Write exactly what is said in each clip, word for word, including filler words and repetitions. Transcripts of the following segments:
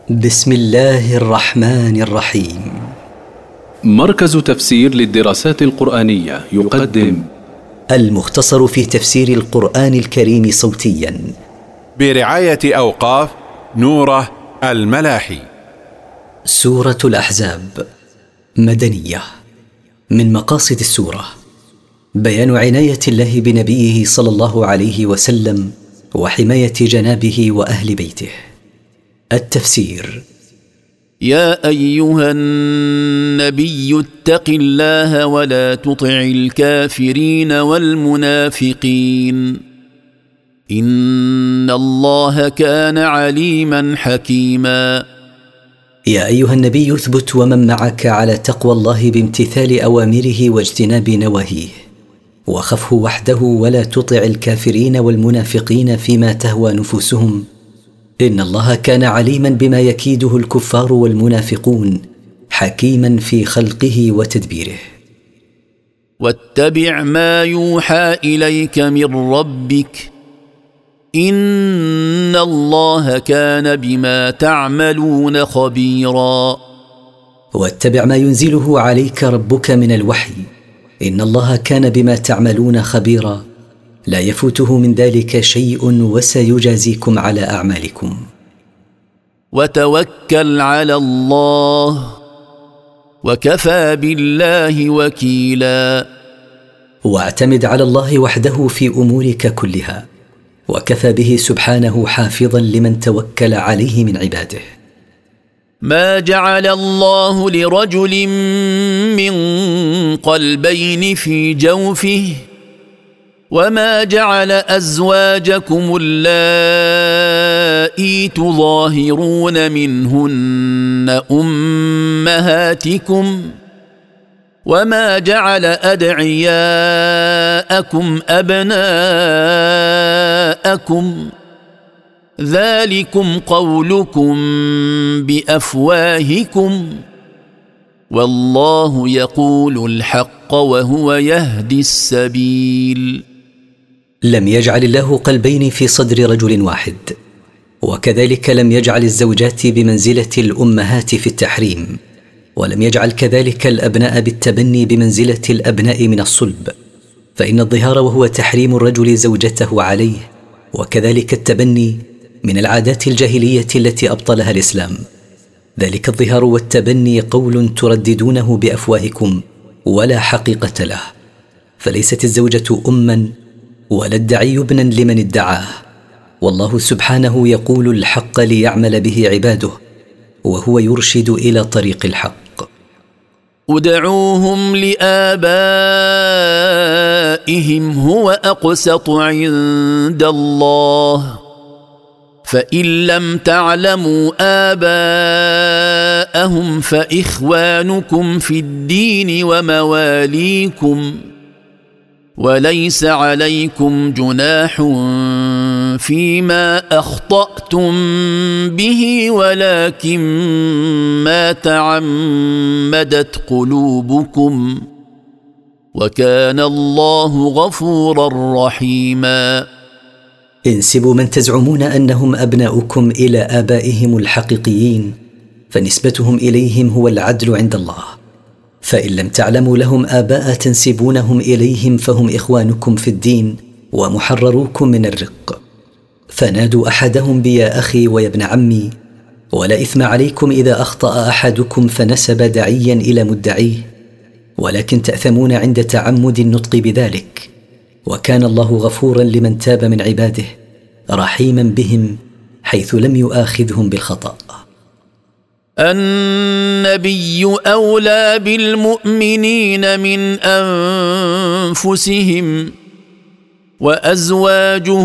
بسم الله الرحمن الرحيم. مركز تفسير للدراسات القرآنية يقدم المختصر في تفسير القرآن الكريم صوتيا برعاية أوقاف نوره الملاحي. سورة الأحزاب مدنية. من مقاصد السورة بيان عناية الله بنبيه صلى الله عليه وسلم وحماية جنابه وأهل بيته. التفسير: يا أيها النبي اتق الله ولا تطع الكافرين والمنافقين إن الله كان عليما حكيما. يا أيها النبي اثبت ومن معك على تقوى الله بامتثال أوامره واجتناب نواهيه، وخفه وحده ولا تطع الكافرين والمنافقين فيما تهوى نفوسهم، إن الله كان عليما بما يكيده الكفار والمنافقون، حكيما في خلقه وتدبيره. واتبع ما يوحى إليك من ربك إن الله كان بما تعملون خبيرا. واتبع ما ينزله عليك ربك من الوحي إن الله كان بما تعملون خبيرا، لا يفوته من ذلك شيء وسيجازيكم على أعمالكم. وتوكل على الله وكفى بالله وكيلا. واعتمد على الله وحده في أمورك كلها، وكفى به سبحانه حافظا لمن توكل عليه من عباده. ما جعل الله لرجل من قلبين في جوفه وما جعل أزواجكم اللائي تظاهرون منهن أمهاتكم وما جعل أدعياءكم أبناءكم ذلكم قولكم بأفواهكم والله يقول الحق وهو يهدي السبيل. لم يجعل الله قلبين في صدر رجل واحد، وكذلك لم يجعل الزوجات بمنزلة الأمهات في التحريم، ولم يجعل كذلك الأبناء بالتبني بمنزلة الأبناء من الصلب، فإن الظهار وهو تحريم الرجل زوجته عليه، وكذلك التبني من العادات الجاهلية التي أبطلها الإسلام. ذلك الظهار والتبني قول ترددونه بأفواهكم ولا حقيقة له، فليست الزوجة أما ولا الدعي ابنا لمن ادعاه، والله سبحانه يقول الحق ليعمل به عباده، وهو يرشد إلى طريق الحق. ادعوهم لآبائهم هو أقسط عند الله فإن لم تعلموا آباءهم فإخوانكم في الدين ومواليكم وليس عليكم جناح فيما أخطأتم به ولكن ما تعمدت قلوبكم وكان الله غفورا رحيما. انسبوا من تزعمون أنهم أبناؤكم إلى آبائهم الحقيقيين، فنسبتهم إليهم هو العدل عند الله. فإن لم تعلموا لهم آباء تنسبونهم إليهم فهم إخوانكم في الدين ومحرروكم من الرق، فنادوا أحدهم بيا أخي ويا ابن عمي، ولا إثم عليكم إذا أخطأ أحدكم فنسب دعيا إلى مدعيه، ولكن تأثمون عند تعمد النطق بذلك، وكان الله غفورا لمن تاب من عباده رحيما بهم حيث لم يؤاخذهم بالخطأ. النبي أولى بالمؤمنين من أنفسهم وأزواجه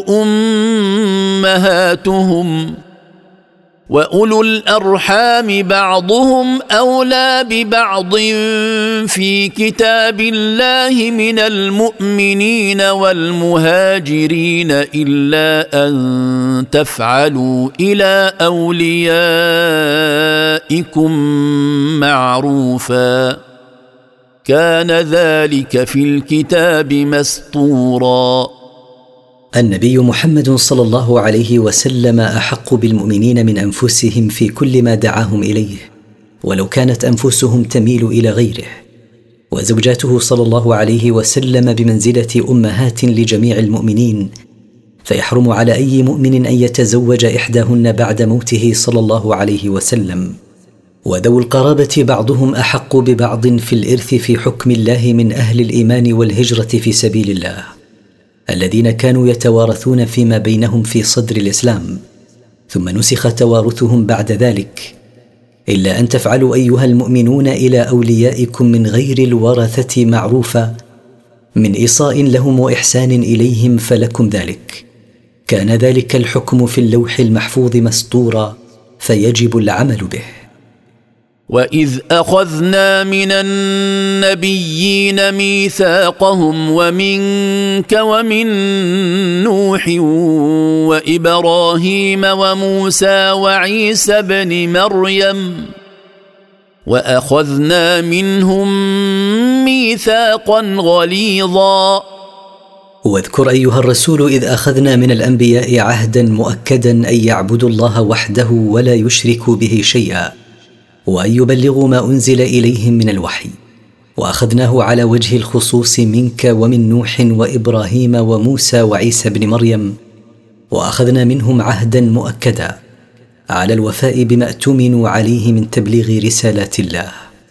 أمهاتهم وأولو الأرحام بعضهم أولى ببعض في كتاب الله من المؤمنين والمهاجرين إلا أن تفعلوا إلى أوليائكم معروفا كان ذلك في الكتاب مسطورا. النبي محمد صلى الله عليه وسلم احق بالمؤمنين من انفسهم في كل ما دعاهم اليه، ولو كانت انفسهم تميل الى غيره. وزوجاته صلى الله عليه وسلم بمنزله امهات لجميع المؤمنين، فيحرم على اي مؤمن ان يتزوج احداهن بعد موته صلى الله عليه وسلم. وذوو القرابه بعضهم احق ببعض في الارث في حكم الله من اهل الايمان والهجره في سبيل الله، الذين كانوا يتوارثون فيما بينهم في صدر الاسلام، ثم نسخ توارثهم بعد ذلك، الا ان تفعلوا ايها المؤمنون الى اوليائكم من غير الورثه معروفا من ايصاء لهم واحسان اليهم فلكم ذلك، كان ذلك الحكم في اللوح المحفوظ مسطورا فيجب العمل به. وإذ أخذنا من النبيين ميثاقهم ومنك ومن نوح وإبراهيم وموسى وعيسى بن مريم وأخذنا منهم ميثاقا غليظا. واذكر أيها الرسول إذ أخذنا من الأنبياء عهدا مؤكدا أن يعبدوا الله وحده ولا يشركوا به شيئا، وأن يبلغوا ما أنزل إليهم من الوحي، وأخذناه على وجه الخصوص منك ومن نوح وإبراهيم وموسى وعيسى بن مريم، وأخذنا منهم عهدا مؤكدا على الوفاء بما اؤتمنوا عليه من تبليغ رسالات الله،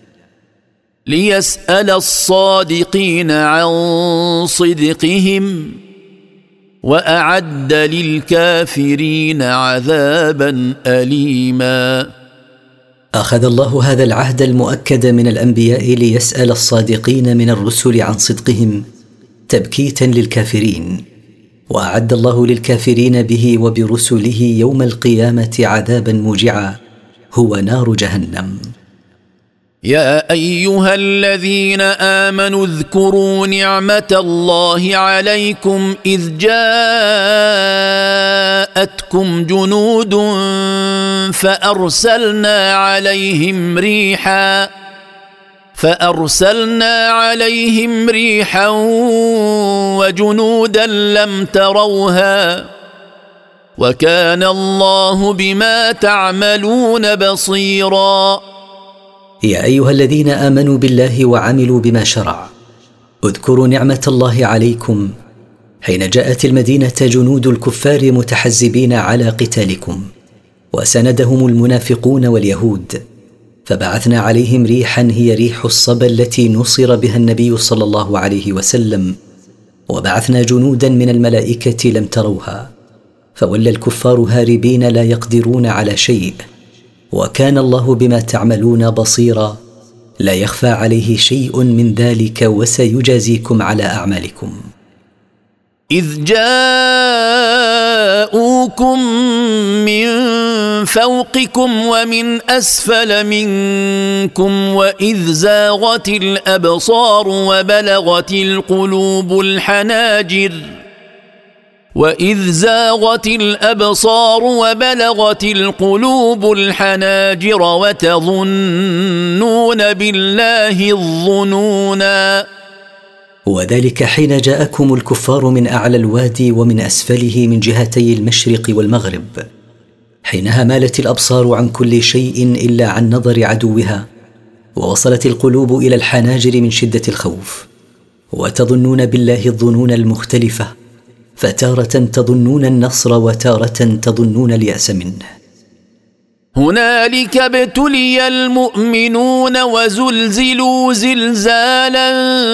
ليسأل الصادقين عن صدقهم وأعد للكافرين عذابا أليما. أخذ الله هذا العهد المؤكد من الأنبياء ليسأل الصادقين من الرسل عن صدقهم تبكيتا للكافرين، وأعد الله للكافرين به وبرسله يوم القيامة عذابا موجعا هو نار جهنم. يا أيها الذين آمنوا اذكروا نعمة الله عليكم إذ جاءتكم جنود فأرسلنا عليهم ريحا فأرسلنا عليهم ريحا وجنودا لم تروها وكان الله بما تعملون بصيرا. يا أيها الذين آمنوا بالله وعملوا بما شرع، اذكروا نعمة الله عليكم حين جاءت المدينة جنود الكفار متحزبين على قتالكم، وسندهم المنافقون واليهود، فبعثنا عليهم ريحا هي ريح الصبا التي نصر بها النبي صلى الله عليه وسلم، وبعثنا جنودا من الملائكة لم تروها، فولى الكفار هاربين لا يقدرون على شيء، وكان الله بما تعملون بصيرا لا يخفى عليه شيء من ذلك وسيجازيكم على أعمالكم. إذ جاءوكم من فوقكم ومن أسفل منكم وإذ زاغت الأبصار وبلغت القلوب الحناجر وإذ زاغت الأبصار وبلغت القلوب الحناجر وتظنون بالله الظنونا. وذلك حين جاءكم الكفار من أعلى الوادي ومن أسفله من جهتي المشرق والمغرب، حينها مالت الأبصار عن كل شيء إلا عن نظر عدوها، ووصلت القلوب إلى الحناجر من شدة الخوف، وتظنون بالله الظنون المختلفة، فتارة تظنون النصر وتارة تظنون اليأس منه. هنالك ابتلي المؤمنون وزلزلوا زلزالا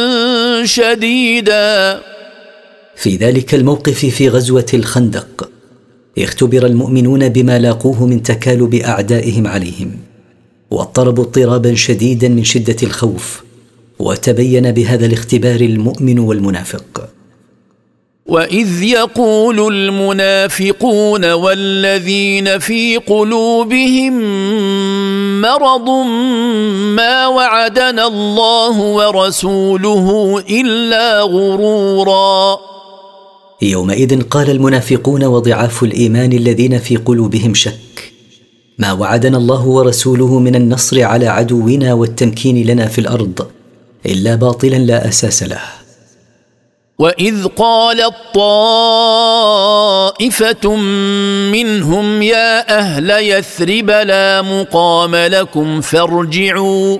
شديدا. في ذلك الموقف في غزوة الخندق اختبر المؤمنون بما لاقوه من تكالب أعدائهم عليهم، واضطربوا اضطرابا شديدا من شدة الخوف، وتبين بهذا الاختبار المؤمن والمنافق. وإذ يقول المنافقون والذين في قلوبهم مرض ما وعدنا الله ورسوله إلا غرورا. يومئذ قال المنافقون وضعاف الإيمان الذين في قلوبهم شك: ما وعدنا الله ورسوله من النصر على عدونا والتمكين لنا في الأرض إلا باطلا لا أساس له. وإذ قالت طائفة منهم يا أهل يثرب لا مقام لكم فارجعوا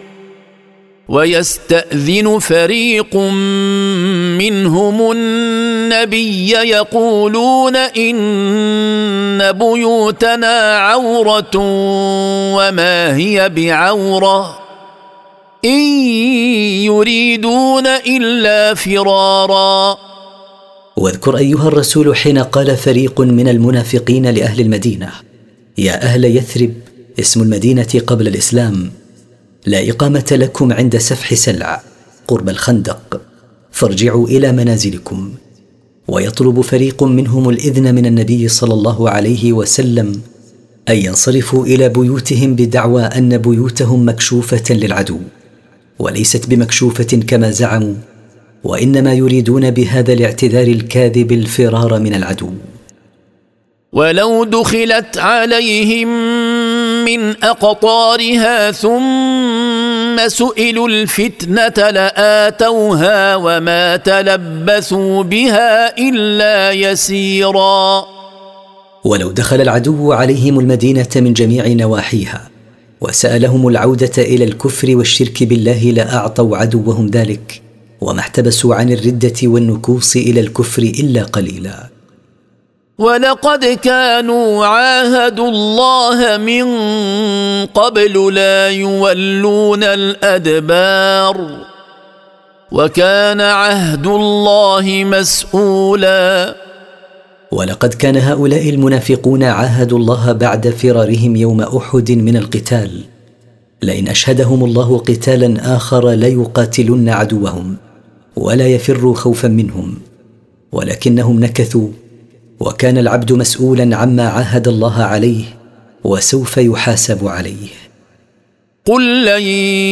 ويستأذن فريق منهم النبي يقولون إن بيوتنا عورة وما هي بعورة إن يريدون إلا فرارا. واذكر أيها الرسول حين قال فريق من المنافقين لأهل المدينة يا أهل يثرب اسم المدينة قبل الإسلام لا إقامة لكم عند سفح سلع قرب الخندق فارجعوا إلى منازلكم. ويطلب فريق منهم الإذن من النبي صلى الله عليه وسلم أن ينصرفوا إلى بيوتهم بدعوى أن بيوتهم مكشوفة للعدو وليست بمكشوفة كما زعموا، وإنما يريدون بهذا الاعتذار الكاذب الفرار من العدو. ولو دخلت عليهم من أقطارها ثم سئلوا الفتنة لآتوها وما تلبثوا بها إلا يسيرا. ولو دخل العدو عليهم المدينة من جميع نواحيها وسألهم العودة إلى الكفر والشرك بالله لأعطوا عدوهم ذلك وما احتبسوا عن الردة والنكوص إلى الكفر إلا قليلا. ولقد كانوا عاهدوا الله من قبل لا يولون الأدبار وكان عهد الله مسؤولا. ولقد كان هؤلاء المنافقون عاهدوا الله بعد فرارهم يوم أحد من القتال لئن أشهدهم الله قتالا آخر لا يقاتلن عدوهم ولا يفروا خوفا منهم، ولكنهم نكثوا وكان العبد مسؤولا عما عاهد الله عليه وسوف يحاسب عليه. قل لن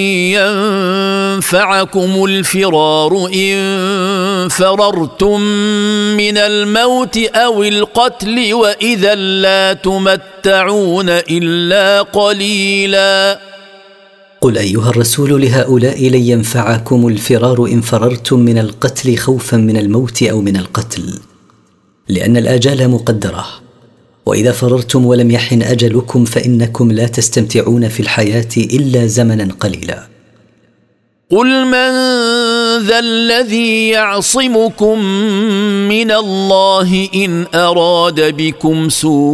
ينفعكم الفرار إن فررتم من الموت أو القتل وإذا لا تمتعون إلا قليلا. قل أيها الرسول لهؤلاء لن ينفعكم الفرار إن فررتم من القتل خوفا من الموت أو من القتل، لأن الآجال مقدرة، وإذا فررتم ولم يحن أجلكم فإنكم لا تستمتعون في الحياة إلا زمنا قليلا. قل من ذا الذي يعصمكم من الله إن أراد بكم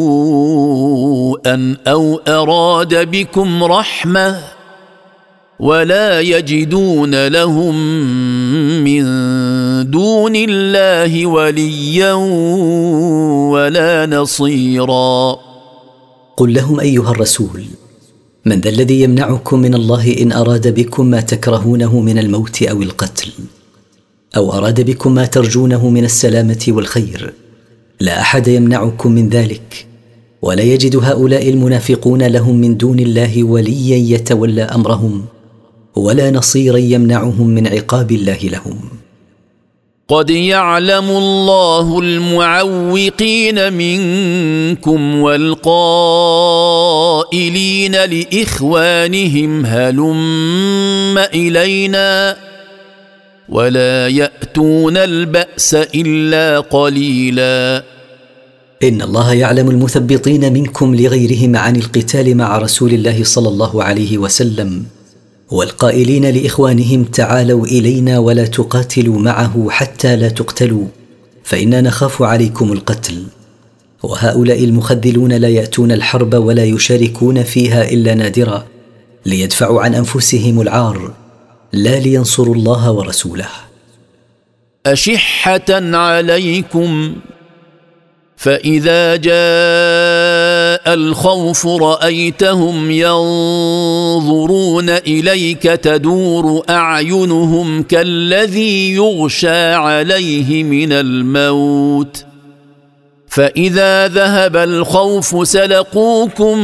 سوءا أو أراد بكم رحمة ولا يجدون لهم من دون الله وليا ولا نصيرا. قل لهم أيها الرسول من ذا الذي يمنعكم من الله إن أراد بكم ما تكرهونه من الموت أو القتل أو أراد بكم ما ترجونه من السلامة والخير؟ لا أحد يمنعكم من ذلك، ولا يجد هؤلاء المنافقون لهم من دون الله وليا يتولى أمرهم ولا نصيرا يمنعهم من عقاب الله لهم. قد يعلم الله المعوقين منكم والقائلين لإخوانهم هلم إلينا ولا يأتون البأس إلا قليلا. إن الله يعلم المثبطين منكم لغيرهم عن القتال مع رسول الله صلى الله عليه وسلم والقائلين لإخوانهم تعالوا إلينا ولا تقاتلوا معه حتى لا تقتلوا فإنا نخاف عليكم القتل. وهؤلاء المخذلون لا يأتون الحرب ولا يشاركون فيها إلا نادرا ليدفعوا عن أنفسهم العار لا لينصروا الله ورسوله. أشحة عليكم فإذا جاء الخوف رأيتهم ينظرون إليك تدور أعينهم كالذي يغشى عليه من الموت فإذا ذهب الخوف سلقوكم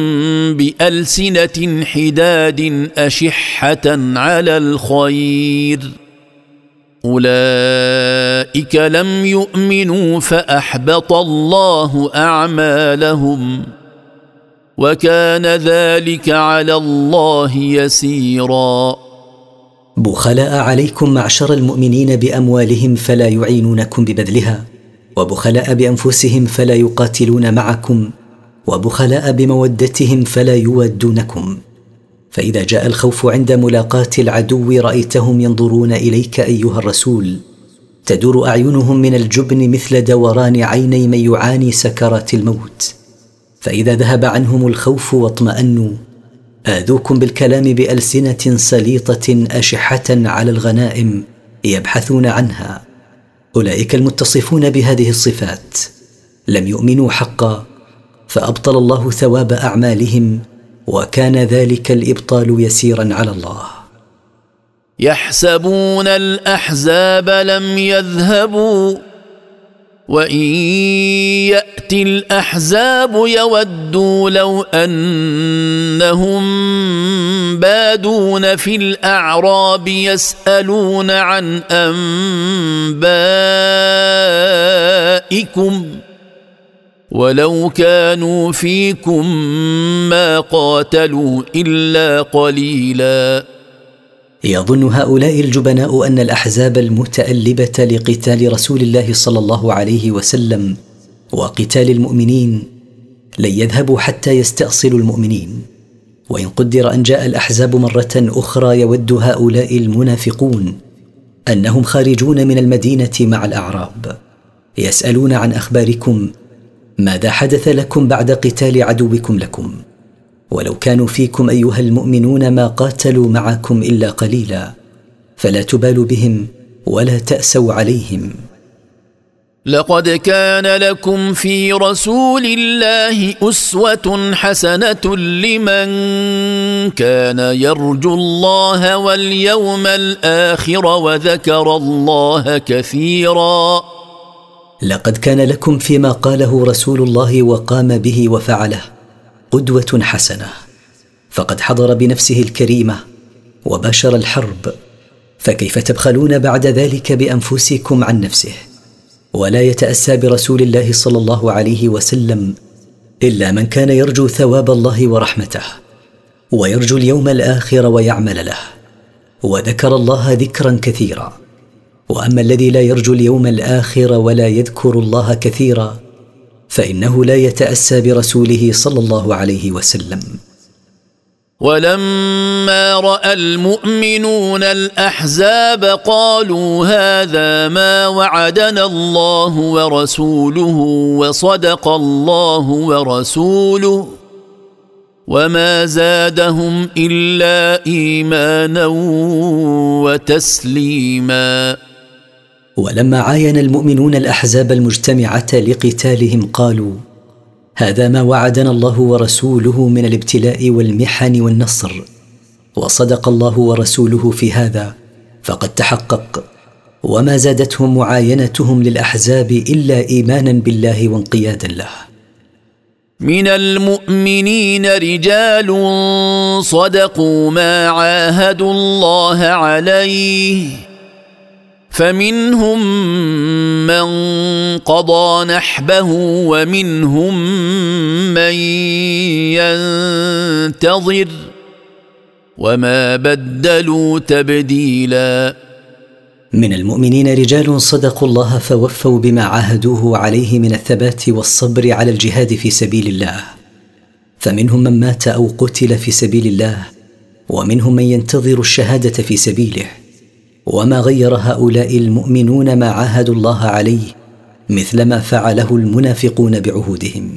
بألسنة حداد أشحة على الخير أولئك لم يؤمنوا فأحبط الله أعمالهم وكان ذلك على الله يسيرا. بخلاء عليكم معشر المؤمنين باموالهم فلا يعينونكم ببذلها، وبخلاء بانفسهم فلا يقاتلون معكم، وبخلاء بمودتهم فلا يودونكم. فاذا جاء الخوف عند ملاقاه العدو رايتهم ينظرون اليك ايها الرسول، تدور اعينهم من الجبن مثل دوران عيني من يعاني سكرات الموت. فاذا ذهب عنهم الخوف واطمانوا آذوكم بالكلام بألسنة سليطة أشحة على الغنائم يبحثون عنها. أولئك المتصفون بهذه الصفات لم يؤمنوا حقا، فأبطل الله ثواب أعمالهم، وكان ذلك الإبطال يسيرا على الله. يحسبون الأحزاب لم يذهبوا وإن يأتي الأحزاب يودوا لو أنهم بادون في الأعراب يسألون عن أنبائكم ولو كانوا فيكم ما قاتلوا إلا قليلاً. يظن هؤلاء الجبناء أن الأحزاب المتألبة لقتال رسول الله صلى الله عليه وسلم وقتال المؤمنين لن يذهبوا حتى يستأصلوا المؤمنين. وإن قدر أن جاء الأحزاب مرة أخرى يود هؤلاء المنافقون أنهم خارجون من المدينة مع الأعراب يسألون عن أخباركم، ماذا حدث لكم بعد قتال عدوكم لكم؟ ولو كانوا فيكم أيها المؤمنون ما قاتلوا معكم إلا قليلا، فلا تبالوا بهم ولا تأسوا عليهم. لقد كان لكم في رسول الله أسوة حسنة لمن كان يرجو الله واليوم الآخر وذكر الله كثيرا. لقد كان لكم فيما قاله رسول الله وقام به وفعله قدوة حسنة، فقد حضر بنفسه الكريمة وباشر الحرب، فكيف تبخلون بعد ذلك بأنفسكم عن نفسه؟ ولا يتأسى برسول الله صلى الله عليه وسلم إلا من كان يرجو ثواب الله ورحمته ويرجو اليوم الآخر ويعمل له وذكر الله ذكرا كثيرا. وأما الذي لا يرجو اليوم الآخر ولا يذكر الله كثيرا فإنه لا يتأسى برسوله صلى الله عليه وسلم. ولما رأى المؤمنون الأحزاب قالوا هذا ما وعدنا الله ورسوله وصدق الله ورسوله وما زادهم إلا إيمانا وتسليما. ولما عاين المؤمنون الأحزاب المجتمعة لقتالهم قالوا هذا ما وعدنا الله ورسوله من الابتلاء والمحن والنصر، وصدق الله ورسوله في هذا فقد تحقق، وما زادتهم معاينتهم للأحزاب إلا إيمانا بالله وانقيادا له. من المؤمنين رجال صدقوا ما عاهدوا الله عليه فمنهم من قضى نحبه ومنهم من ينتظر وما بدلوا تبديلا. من المؤمنين رجال صدقوا الله فوفوا بما عاهدوه عليه من الثبات والصبر على الجهاد في سبيل الله، فمنهم من مات أو قتل في سبيل الله، ومنهم من ينتظر الشهادة في سبيله. وما غير هؤلاء المؤمنون ما عاهدوا الله عليه مثل ما فعله المنافقون بعهودهم.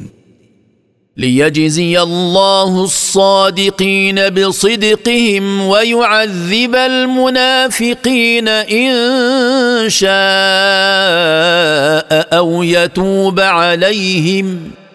ليجزي الله الصادقين بصدقهم ويعذب المنافقين إن شاء أو يتوب عليهم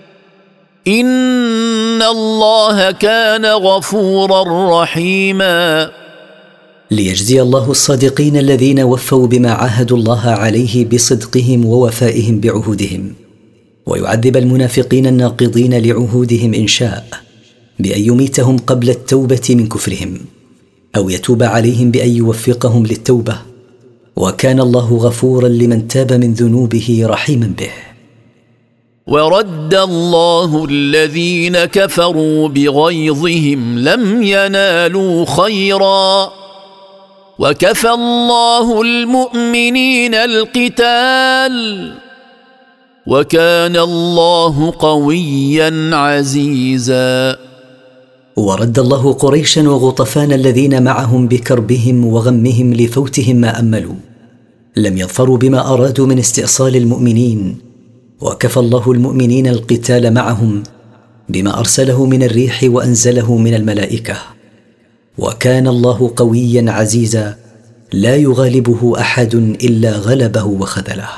إن الله كان غفورا رحيما. ليجزي الله الصادقين الذين وفوا بما عاهدوا الله عليه بصدقهم ووفائهم بعهودهم، ويعذب المنافقين الناقضين لعهودهم إن شاء بأن يميتهم قبل التوبة من كفرهم، أو يتوب عليهم بأن يوفقهم للتوبة، وكان الله غفورا لمن تاب من ذنوبه رحيما به. ورد الله الذين كفروا بغيظهم لم ينالوا خيرا وكفى الله المؤمنين القتال وكان الله قويا عزيزا. ورد الله قريشا وغطفان الذين معهم بكربهم وغمهم لفوتهم ما أملوا، لم يظفروا بما أرادوا من استئصال المؤمنين، وكفى الله المؤمنين القتال معهم بما أرسله من الريح وأنزله من الملائكة، وكان الله قويا عزيزا لا يغالبه أحد إلا غلبه وخذله.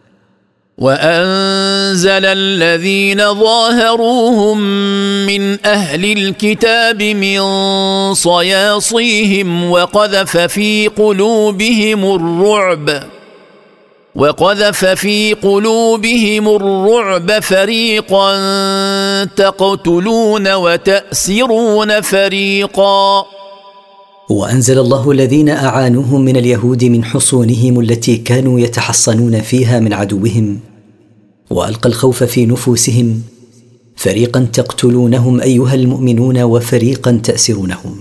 وأنزل الذين ظاهروهم من أهل الكتاب من صياصيهم وقذف في قلوبهم الرعب وقذف في قلوبهم الرعب فريقا تقتلون وتأسرون فريقا. وأنزل الله الذين أعانوهم من اليهود من حصونهم التي كانوا يتحصنون فيها من عدوهم، وألقى الخوف في نفوسهم، فريقا تقتلونهم أيها المؤمنون وفريقا تأسرونهم.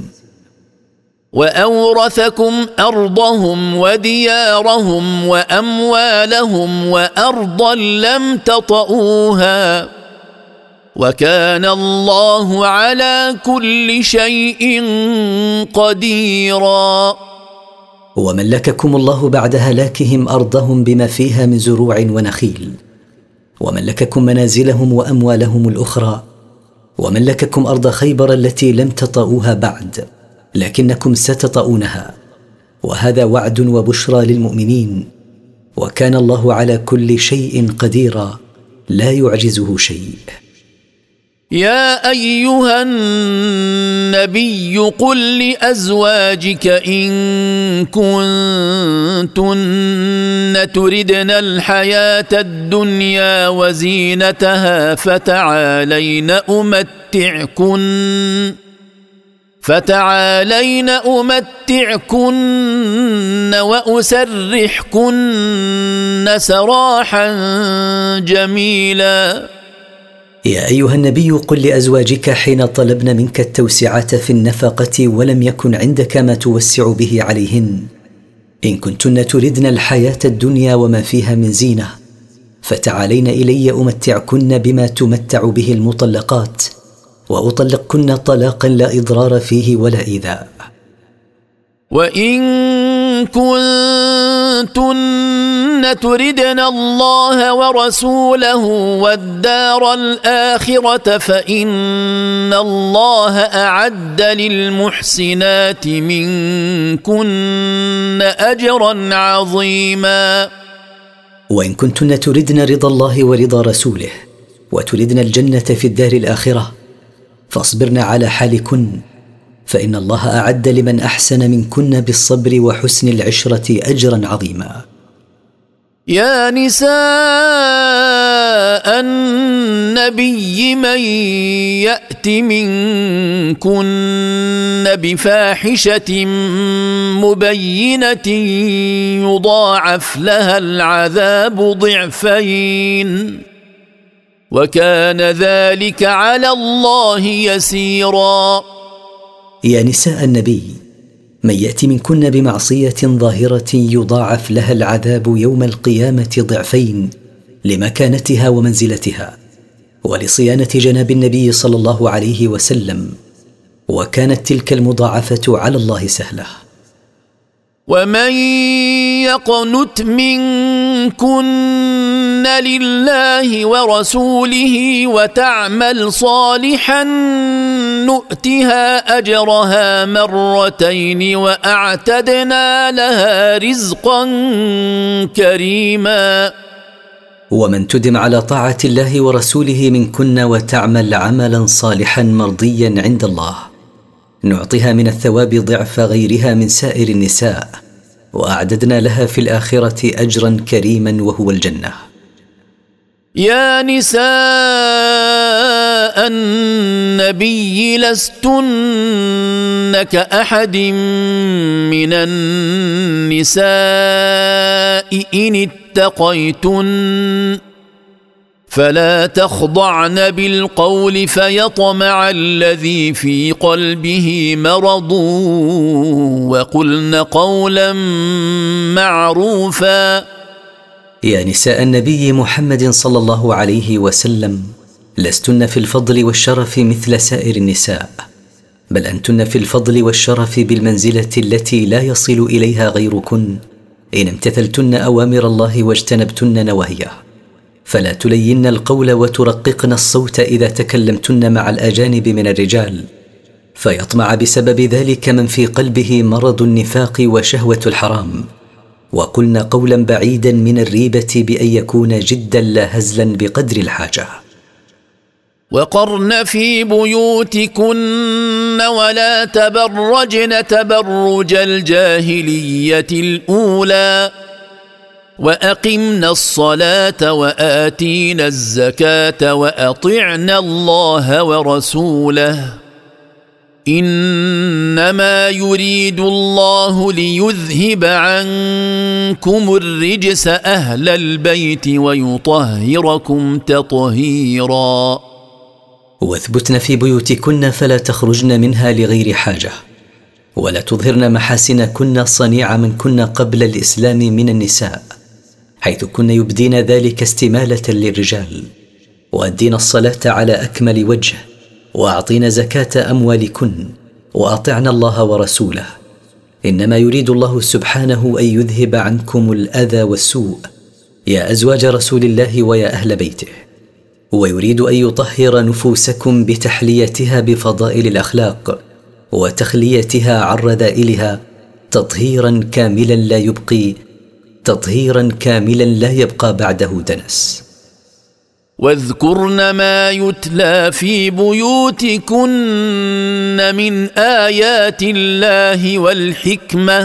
وأورثكم أرضهم وديارهم وأموالهم وأرضا لم تطئوها وكان الله على كل شيء قديرا. وملككم الله بعد هلاكهم أرضهم بما فيها من زروع ونخيل، وملككم منازلهم وأموالهم الأخرى، وملككم أرض خيبر التي لم تطئوها بعد لكنكم ستطؤونها، وهذا وعد وبشرى للمؤمنين، وكان الله على كل شيء قديرا لا يعجزه شيء. يا أيها النبي قل لأزواجك إن كنتن تردن الحياة الدنيا وزينتها فتعالين أمتعكن فتعالين أمتعكن وأسرحكن سراحا جميلا. يا أيها النبي قل لأزواجك حين طلبن منك التوسعة في النفقة ولم يكن عندك ما توسع به عليهن، إن كنتن تردن الحياة الدنيا وما فيها من زينة فتعالين إلي أمتعكن بما تمتع به المطلقات، وأطلقكن طلاقا لا إضرار فيه ولا إيذاء. وإن كنتن تردن الله ورسوله والدار الآخرة فإن الله أعد للمحسنات منكن أجرا عظيما. وإن كنتن تردن رضا الله ورضا رسوله وتردن الجنة في الدار الآخرة فاصبرن على حالكن، فإن الله أعد لمن أحسن منكن بالصبر وحسن العشرة أجرا عظيما. يا نساء النبي من يأت منكن بفاحشة مبينة يضاعف لها العذاب ضعفين وكان ذلك على الله يسيرا. يا نساء النبي من يأتي منكن بمعصية ظاهرة يضاعف لها العذاب يوم القيامة ضعفين لمكانتها ومنزلتها ولصيانة جناب النبي صلى الله عليه وسلم، وكانت تلك المضاعفة على الله سهلة. ومن يقنت منكن لله ورسوله وتعمل صالحا نؤتها أجرها مرتين وأعتدنا لها رزقا كريما. ومن تدم على طاعة الله ورسوله منكن وتعمل عملا صالحا مرضيا عند الله نعطيها من الثواب ضعف غيرها من سائر النساء، وأعددنا لها في الآخرة أجرا كريما وهو الجنة. يا نساء النبي لستن كأحد من النساء إن اتقيتن فلا تخضعن بالقول فيطمع الذي في قلبه مرض وقلن قولا معروفا. يا نساء النبي محمد صلى الله عليه وسلم، لستن في الفضل والشرف مثل سائر النساء، بل أنتن في الفضل والشرف بالمنزلة التي لا يصل إليها غيركن إن امتثلتن أوامر الله واجتنبتن نواهيه. فلا تلين القول وترققن الصوت إذا تكلمتن مع الأجانب من الرجال، فيطمع بسبب ذلك من في قلبه مرض النفاق وشهوة الحرام. وقلن قولا بعيدا من الريبة بأن يكون جدا لا هزلا بقدر الحاجة. وقرن في بيوتكن ولا تبرجن تبرج الجاهلية الأولى وأقمنا الصلاة وآتينا الزكاة وأطعنا الله ورسوله إنما يريد الله ليذهب عنكم الرجس أهل البيت ويطهركم تطهيرا. واثبتن في بيوتكن فلا تخرجن منها لغير حاجة، ولا تظهرن محاسنكن صنيع من كن قبل الإسلام من النساء، حيث كن يبدين ذلك استمالة للرجال. وأدين الصلاة على أكمل وجه، وأعطين زكاة أموالكن، وأطعن الله ورسوله. إنما يريد الله سبحانه أن يذهب عنكم الأذى والسوء يا أزواج رسول الله ويا أهل بيته، ويريد أن يطهر نفوسكم بتحليتها بفضائل الأخلاق وتخليتها عن رذائلها تطهيرا كاملا لا يبقي تطهيرا كاملا لا يبقى بعده دنس. واذكرن ما يتلى في بيوتكن من آيات الله والحكمة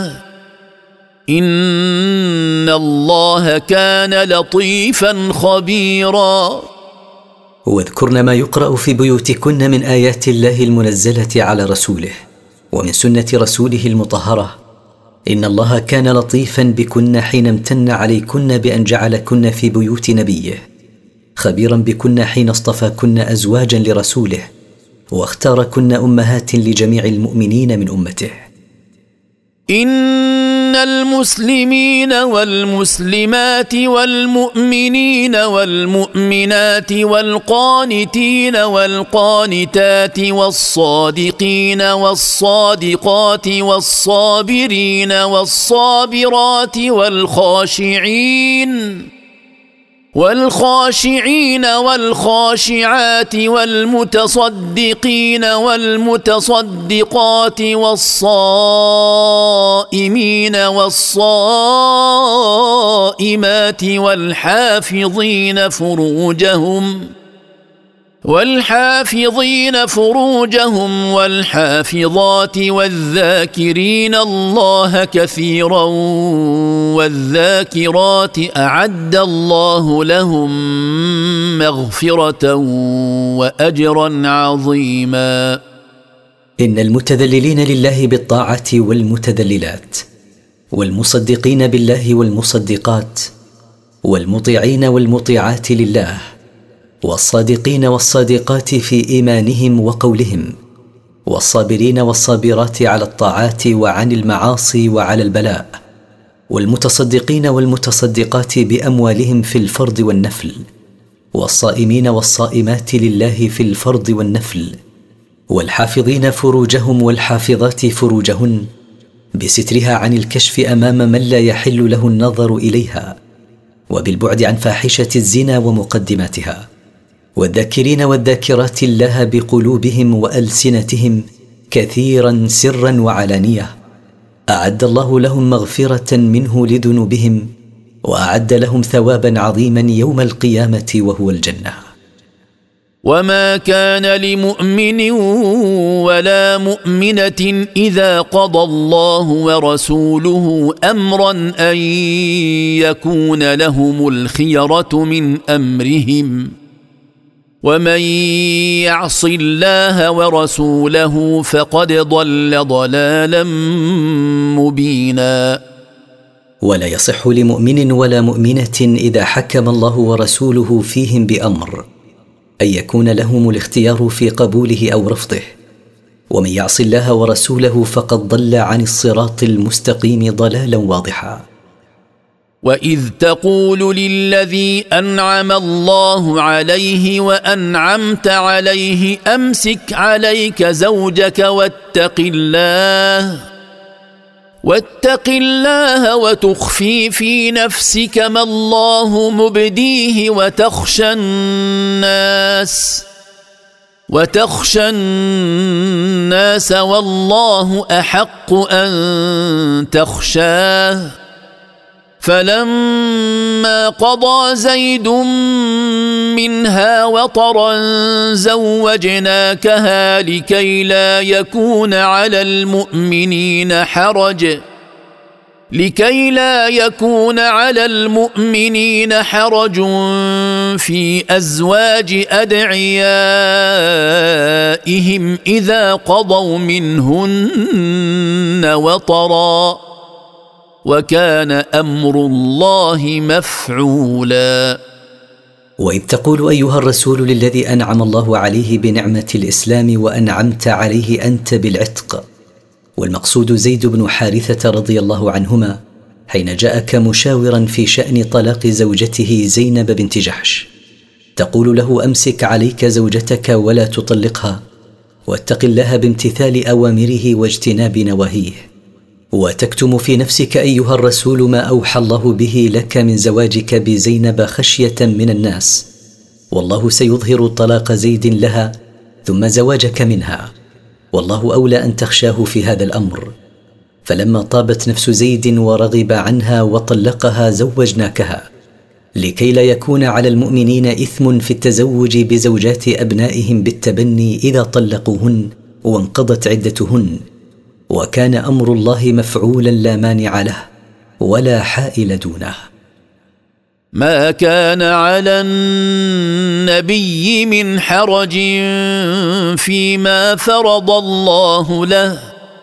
إن الله كان لطيفا خبيرا. واذكرن ما يقرأ في بيوتكن من آيات الله المنزلة على رسوله ومن سنة رسوله المطهرة. إن الله كان لطيفا بكن حين امتن عليكن بأن جعلكن في بيوت نبيه، خبيرا بكن حين اصطفاكن أزواجا لرسوله واختاركن أمهات لجميع المؤمنين من أمته. إن المسلمين والمسلمات والمؤمنين والمؤمنات والقانتين والقانتات والصادقين والصادقات والصابرين والصابرات والخاشعين والخاشعين والخاشعات والمتصدقين والمتصدقات والصائمين والصائمات والحافظين فروجهم والحافظين فروجهم والحافظات والذاكرين الله كثيرا والذاكرات أعد الله لهم مغفرة وأجرا عظيما. إن المتذللين لله بالطاعة والمتذللات، والمصدقين بالله والمصدقات، والمطيعين والمطيعات لله، والصادقين والصادقات في إيمانهم وقولهم، والصابرين والصابرات على الطاعات وعن المعاصي وعلى البلاء، والمتصدقين والمتصدقات بأموالهم في الفرض والنفل، والصائمين والصائمات لله في الفرض والنفل، والحافظين فروجهم والحافظات فروجهن بسترها عن الكشف أمام من لا يحل له النظر إليها، وبالبعد عن فاحشة الزنا ومقدماتها، والذاكرين والذاكرات الله بقلوبهم وألسنتهم كثيرا سرا وعلانية، أعد الله لهم مغفرة منه لذنوبهم، وأعد لهم ثوابا عظيما يوم القيامة وهو الجنة. وما كان لمؤمن ولا مؤمنة إذا قضى الله ورسوله أمرا أن يكون لهم الخيرة من أمرهم، ومن يعص الله ورسوله فقد ضل ضلالا مبينا. ولا يصح لمؤمن ولا مؤمنة إذا حكم الله ورسوله فيهم بأمر أن يكون لهم الاختيار في قبوله أو رفضه، ومن يعص الله ورسوله فقد ضل عن الصراط المستقيم ضلالا واضحا. وإذ تقول للذي أنعم الله عليه وأنعمت عليه أمسك عليك زوجك واتق الله واتق الله وتخفي في نفسك ما الله مبديه وتخشى الناس وتخشى الناس والله أحق أن تخشاه، فلما قضى زيد منها وطرا زوجناكها لكي لا يكون على المؤمنين حرج لكي لا يكون على المؤمنين حرج في أزواج أدعيائهم إذا قضوا منهن وطرا، وكان أمر الله مفعولا. وإذ تقول أيها الرسول للذي أنعم الله عليه بنعمة الإسلام وأنعمت عليه أنت بالعتق، والمقصود زيد بن حارثة رضي الله عنهما، حين جاءك مشاورا في شأن طلاق زوجته زينب بنت جحش، تقول له أمسك عليك زوجتك ولا تطلقها، واتق الله بامتثال أوامره واجتناب نواهيه، وتكتم في نفسك أيها الرسول ما أوحى الله به لك من زواجك بزينب خشية من الناس، والله سيظهر طلاق زيد لها ثم زواجك منها، والله أولى أن تخشاه في هذا الأمر. فلما طابت نفس زيد ورغب عنها وطلقها زوجناكها، لكي لا يكون على المؤمنين إثم في التزوج بزوجات أبنائهم بالتبني إذا طلقوهن وانقضت عدتهن، وكان أمر الله مفعولا لا مانع له ولا حائل دونه. ما كان على النبي من حرج فيما فرض الله له،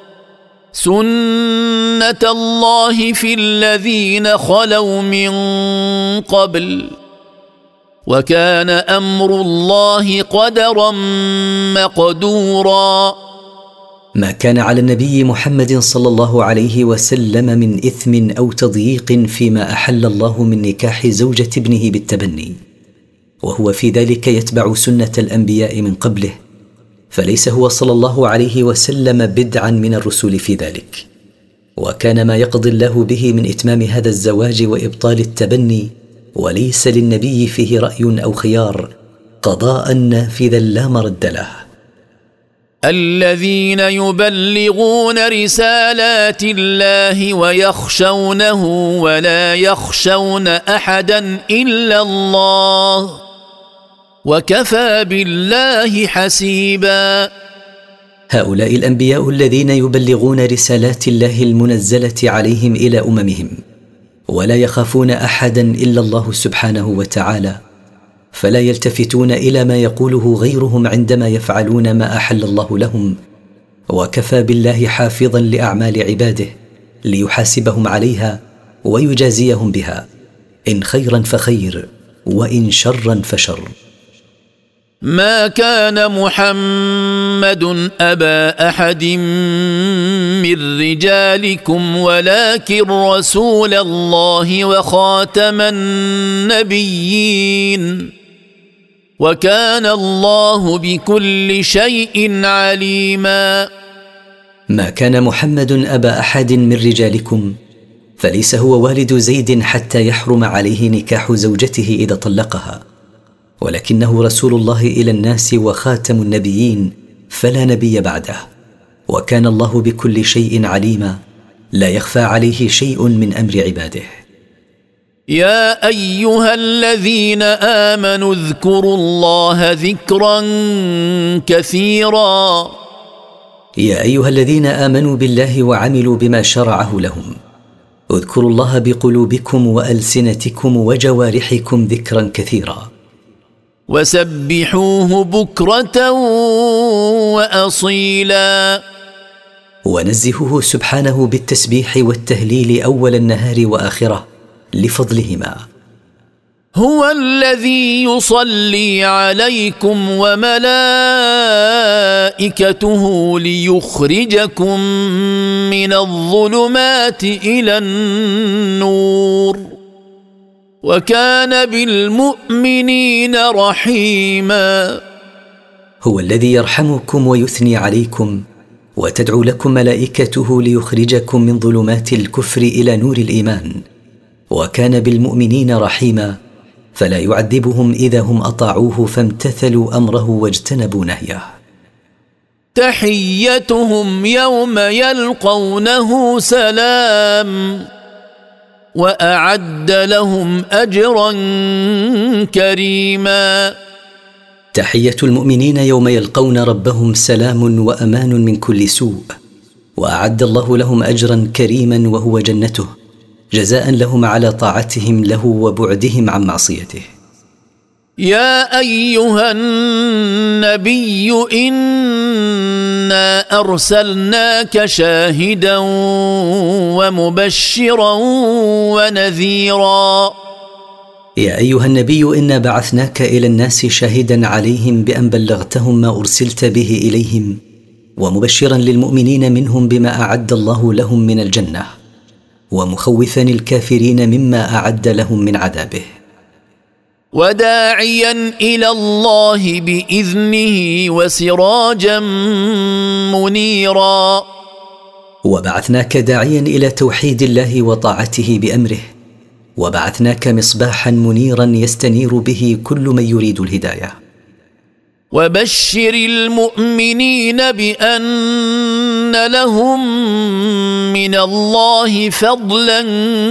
سنة الله في الذين خلوا من قبل، وكان أمر الله قدرا مقدورا. ما كان على النبي محمد صلى الله عليه وسلم من إثم أو تضييق فيما أحل الله من نكاح زوجة ابنه بالتبني، وهو في ذلك يتبع سنة الأنبياء من قبله، فليس هو صلى الله عليه وسلم بدعا من الرسل في ذلك، وكان ما يقضي الله به من إتمام هذا الزواج وإبطال التبني، وليس للنبي فيه رأي أو خيار، قضاء نافذا لا مرد له. الذين يبلغون رسالات الله ويخشونه ولا يخشون أحدا إلا الله، وكفى بالله حسيبا. هؤلاء الأنبياء الذين يبلغون رسالات الله المنزلة عليهم إلى أممهم، ولا يخافون أحدا إلا الله سبحانه وتعالى، فلا يلتفتون إلى ما يقوله غيرهم عندما يفعلون ما أحل الله لهم، وكفى بالله حافظا لأعمال عباده ليحاسبهم عليها ويجازيهم بها، إن خيرا فخير وإن شرا فشر. ما كان محمد أبا أحد من رجالكم ولكن رسول الله وخاتم النبيين، وكان الله بكل شيء عليما. ما كان محمد أبا أحد من رجالكم، فليس هو والد زيد حتى يحرم عليه نكاح زوجته إذا طلقها، ولكنه رسول الله إلى الناس وخاتم النبيين، فلا نبي بعده، وكان الله بكل شيء عليما، لا يخفى عليه شيء من أمر عباده. يا أيها الذين آمنوا اذكروا الله ذكرا كثيرا. يا أيها الذين آمنوا بالله وعملوا بما شرعه لهم، اذكروا الله بقلوبكم وألسنتكم وجوارحكم ذكرا كثيرا. وسبحوه بكرة وأصيلا. ونزهه سبحانه بالتسبيح والتهليل أول النهار وآخره لفضلهما. هو الذي يصلي عليكم وملائكته ليخرجكم من الظلمات إلى النور وكان بالمؤمنين رحيما. هو الذي يرحمكم ويثني عليكم وتدعو لكم ملائكته ليخرجكم من ظلمات الكفر إلى نور الإيمان، وكان بالمؤمنين رحيما، فلا يعذبهم إذا هم أطاعوه فامتثلوا أمره واجتنبوا نهيه. تحيتهم يوم يلقونه سلام وأعد لهم أجرا كريما. تحية المؤمنين يوم يلقون ربهم سلام وأمان من كل سوء، وأعد الله لهم أجرا كريما وهو جنته، جزاء لهم على طاعتهم له وبعدهم عن معصيته. يا أيها النبي إنا أرسلناك شاهدا ومبشرا ونذيرا. يا أيها النبي إنا بعثناك إلى الناس شاهدا عليهم بأن بلغتهم ما أرسلت به إليهم، ومبشرا للمؤمنين منهم بما أعد الله لهم من الجنة، ومخوفا الكافرين مما أعد لهم من عذابه. وداعيا إلى الله بإذنه وسراجا منيرا. وبعثناك داعيا إلى توحيد الله وطاعته بأمره، وبعثناك مصباحا منيرا يستنير به كل من يريد الهداية. وبشر المؤمنين بأن لهم من الله فضلا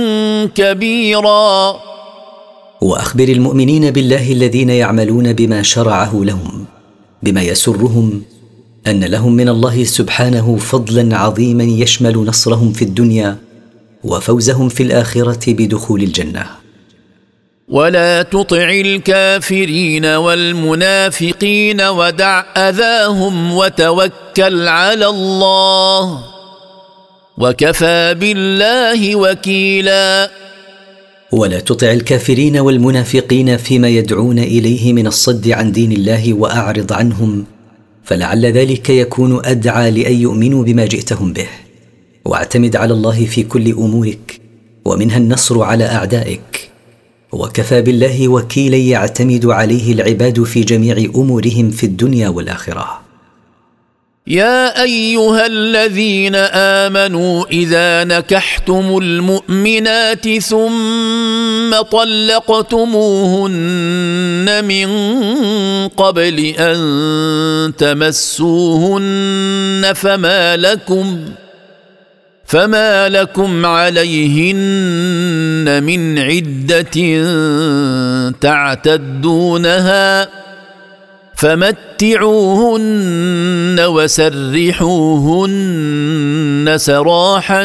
كبيرا. وأخبر المؤمنين بالله الذين يعملون بما شرعه لهم بما يسرهم أن لهم من الله سبحانه فضلا عظيما يشمل نصرهم في الدنيا وفوزهم في الآخرة بدخول الجنة. ولا تطع الكافرين والمنافقين ودع أذاهم وتوكل على الله وكفى بالله وكيلا. ولا تطع الكافرين والمنافقين فيما يدعون إليه من الصد عن دين الله وأعرض عنهم، فلعل ذلك يكون أدعى لأن يؤمنوا بما جئتهم به. واعتمد على الله في كل أمورك، ومنها النصر على أعدائك، وكفى بالله وكيلا يعتمد عليه العباد في جميع أمورهم في الدنيا والآخرة. يا أيها الذين آمنوا إذا نكحتم المؤمنات ثم طلقتموهن من قبل أن تمسوهن فما لكم فما لكم عليهن من عدة تعتدونها فمتعوهن وسرحوهن سراحا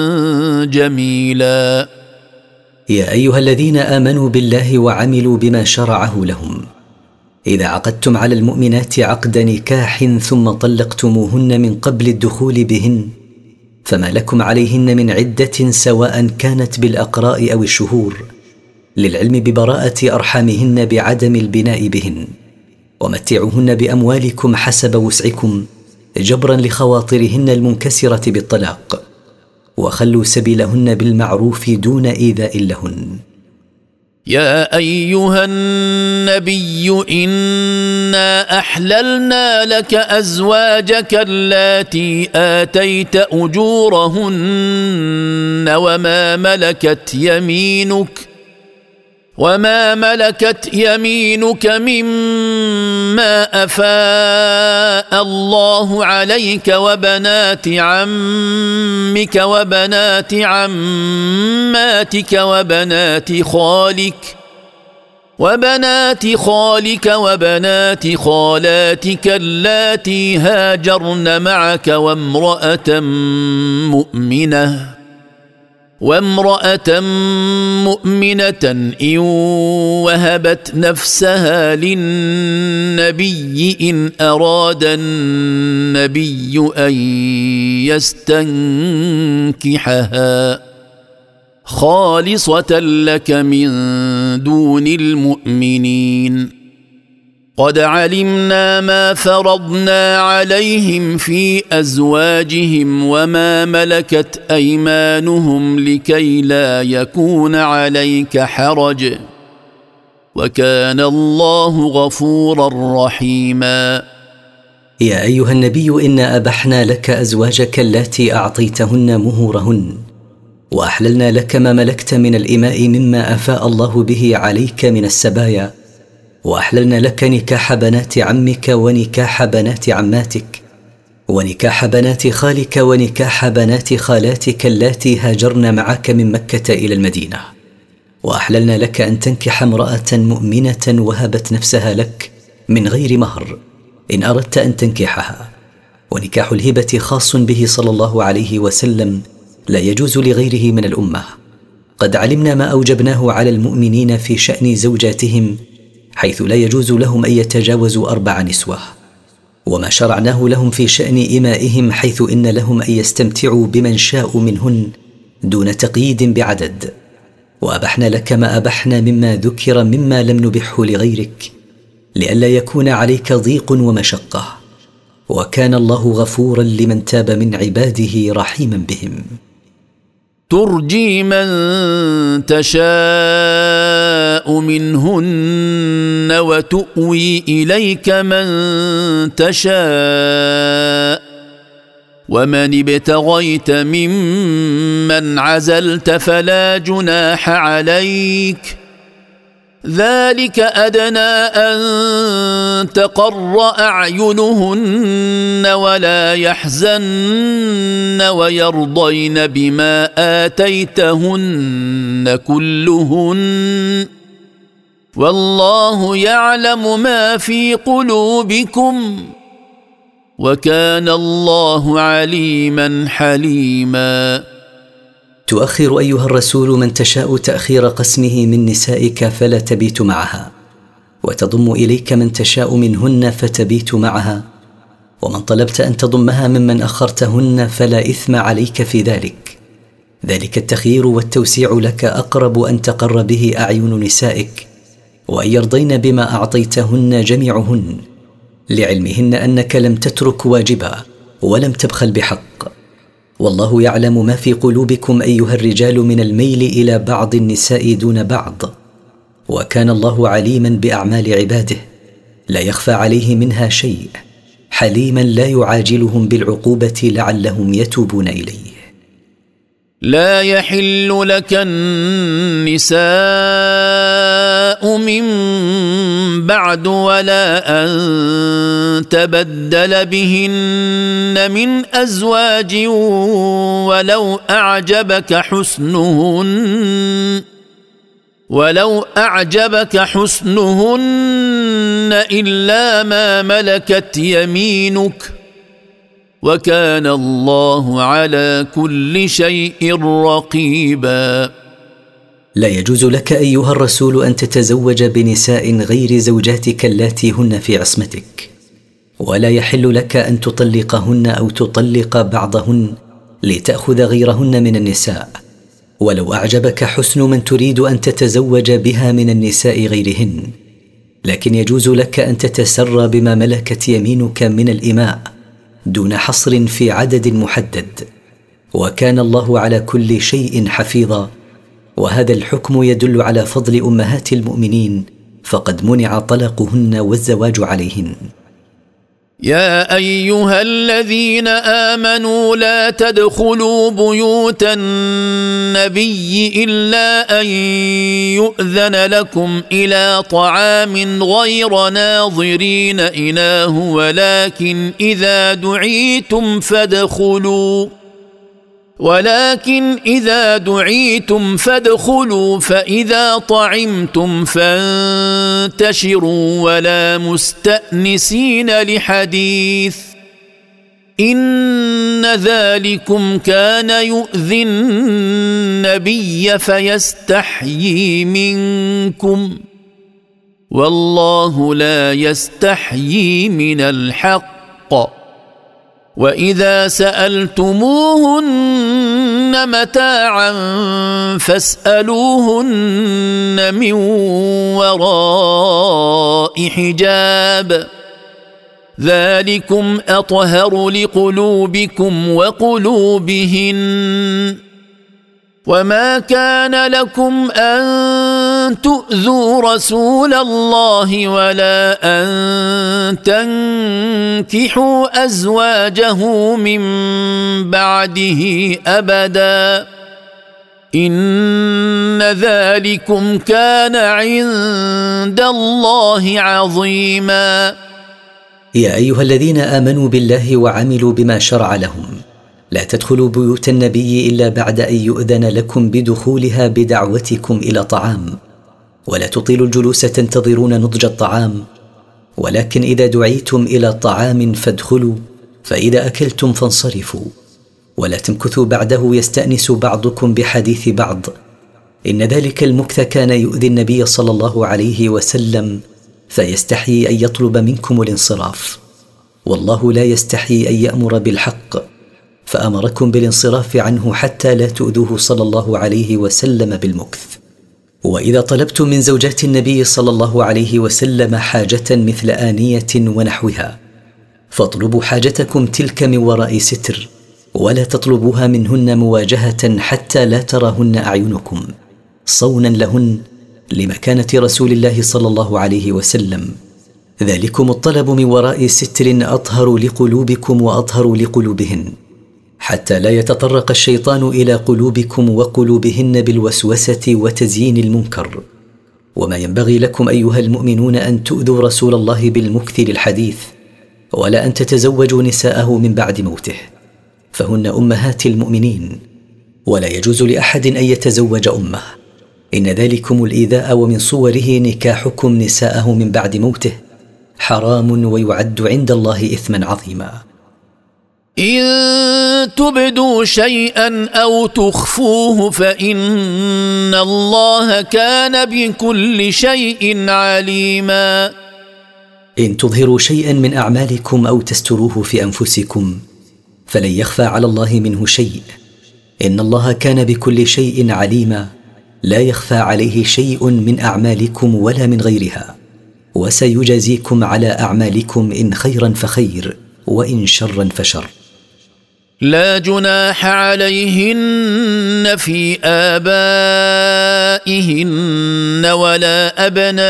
جميلا. يا أيها الذين آمنوا بالله وعملوا بما شرعه لهم، إذا عقدتم على المؤمنات عقد نكاح ثم طلقتموهن من قبل الدخول بهن فما لكم عليهن من عدة سواء كانت بالأقراء أو الشهور، للعلم ببراءة أرحامهن بعدم البناء بهن. ومتعوهن بأموالكم حسب وسعكم جبرا لخواطرهن المنكسرة بالطلاق، وخلوا سبيلهن بالمعروف دون إيذاء لهن. يا أيها النبي إنا أحللنا لك أزواجك اللاتي آتيت أجورهن وما ملكت يمينك وما ملكت يمينك مما أفاء الله عليك وبنات عمك وبنات عماتك وبنات خالك وبنات خالك وبنات خالاتك اللاتي هاجرن معك وامرأة مؤمنة وامرأة مؤمنة إن وهبت نفسها للنبي إن أراد النبي أن يستنكحها خالصة لك من دون المؤمنين قد علمنا ما فرضنا عليهم في أزواجهم وما ملكت أيمانهم لكي لا يكون عليك حرج وكان الله غفورا رحيما. يا أيها النبي إنا أبحنا لك أزواجك اللاتي أعطيتهن مهورهن وأحللنا لك ما ملكت من الإماء مما أفاء الله به عليك من السبايا وأحللنا لك نكاح بنات عمك ونكاح بنات عماتك ونكاح بنات خالك ونكاح بنات خالاتك اللاتي هاجرن معك من مكة إلى المدينة وأحللنا لك أن تنكح امرأة مؤمنة وهبت نفسها لك من غير مهر إن أردت أن تنكحها ونكاح الهبة خاص به صلى الله عليه وسلم لا يجوز لغيره من الأمة. قد علمنا ما أوجبناه على المؤمنين في شأن زوجاتهم حيث لا يجوز لهم أن يتجاوزوا أربع نسوة وما شرعناه لهم في شأن إمائهم حيث إن لهم أن يستمتعوا بمن شاءوا منهن دون تقييد بعدد وأبحنا لك ما أبحنا مما ذكر مما لم نبحه لغيرك لئلا يكون عليك ضيق ومشقة وكان الله غفورا لمن تاب من عباده رحيما بهم. ترجي من تشاء منهن وتؤوي إليك من تشاء ومن ابتغيت ممن عزلت فلا جناح عليك ذلك أدنى أن تقر أعينهن ولا يحزن ويرضين بما آتيتهن كلهن والله يعلم ما في قلوبكم وكان الله عليما حليما. تؤخر أيها الرسول من تشاء تأخير قسمه من نسائك فلا تبيت معها وتضم إليك من تشاء منهن فتبيت معها ومن طلبت أن تضمها ممن أخرتهن فلا إثم عليك في ذلك ذلك التخيير والتوسيع لك أقرب أن تقر به أعين نسائك وأن يرضين بما أعطيتهن جميعهن لعلمهن أنك لم تترك واجبا ولم تبخل بحق والله يعلم ما في قلوبكم أيها الرجال من الميل إلى بعض النساء دون بعض وكان الله عليما بأعمال عباده لا يخفى عليه منها شيء حليما لا يعاجلهم بالعقوبة لعلهم يتوبون إليه. لا يحل لك النساء من بعد ولا أن تبدل بهن من أزواج ولو أعجبك حسنهن ولو أعجبك حسنهن إلا ما ملكت يمينك وكان الله على كل شيء رقيبا. لا يجوز لك أيها الرسول أن تتزوج بنساء غير زوجاتك اللاتي هن في عصمتك ولا يحل لك أن تطلقهن أو تطلق بعضهن لتأخذ غيرهن من النساء ولو أعجبك حسن من تريد أن تتزوج بها من النساء غيرهن لكن يجوز لك أن تتسرى بما ملكت يمينك من الإماء دون حصر في عدد محدد وكان الله على كل شيء حفيظا وهذا الحكم يدل على فضل أمهات المؤمنين فقد منع طلاقهن والزواج عليهن. يا أيها الذين آمنوا لا تدخلوا بيوت النبي إلا أن يؤذن لكم إلى طعام غير ناظرين إناه ولكن إذا دعيتم فادخلوا ولكن إذا دعيتم فادخلوا فإذا طعمتم فانتشروا ولا مستأنسين لحديث إن ذلكم كان يؤذي النبي فيستحيي منكم والله لا يستحيي من الحق وإذا سألتموهن متاعا فاسألوهن من وراء حجاب ذلكم أطهر لقلوبكم وقلوبهن وما كان لكم أن تؤذوا رسول الله ولا أن تنكحوا أزواجه من بعده أبدا إن ذلكم كان عند الله عظيما. يا أيها الذين آمنوا بالله وعملوا بما شرع لهم لا تدخلوا بيوت النبي إلا بعد أن يؤذن لكم بدخولها بدعوتكم إلى طعام ولا تطيلوا الجلوس تنتظرون نضج الطعام ولكن إذا دعيتم إلى طعام فادخلوا فإذا أكلتم فانصرفوا ولا تمكثوا بعده يستأنس بعضكم بحديث بعض إن ذلك المكث كان يؤذي النبي صلى الله عليه وسلم فيستحيي أن يطلب منكم الانصراف والله لا يستحيي أن يأمر بالحق فأمركم بالانصراف عنه حتى لا تؤذوه صلى الله عليه وسلم بالمكث. وإذا طلبتم من زوجات النبي صلى الله عليه وسلم حاجة مثل آنية ونحوها فاطلبوا حاجتكم تلك من وراء ستر ولا تطلبوها منهن مواجهة حتى لا تراهن أعينكم صونا لهن لمكانة رسول الله صلى الله عليه وسلم ذلكم الطلب من وراء ستر أطهر لقلوبكم وأطهر لقلوبهن حتى لا يتطرق الشيطان إلى قلوبكم وقلوبهن بالوسوسة وتزيين المنكر. وما ينبغي لكم أيها المؤمنون أن تؤذوا رسول الله بالمكث للحديث ولا أن تتزوجوا نساءه من بعد موته فهن أمهات المؤمنين ولا يجوز لأحد أن يتزوج أمه إن ذلكم الإيذاء ومن صوره نكاحكم نساءه من بعد موته حرام ويعد عند الله إثما عظيما. إن تبدوا شيئا أو تخفوه فإن الله كان بكل شيء عليما. إن تظهروا شيئا من أعمالكم أو تستروه في أنفسكم فلن يخفى على الله منه شيء إن الله كان بكل شيء عليما لا يخفى عليه شيء من أعمالكم ولا من غيرها وسيجازيكم على أعمالكم إن خيرا فخير وإن شرا فشر. لا جناح عليهن في آبائهن ولا